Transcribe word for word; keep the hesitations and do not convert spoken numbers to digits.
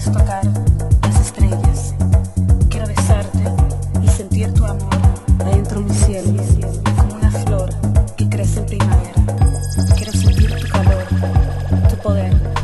tocar las estrellas. Quiero besarte y sentir tu amor adentro de mi cielo, como una flor que crece en primavera. Quiero sentir tu calor, tu poder.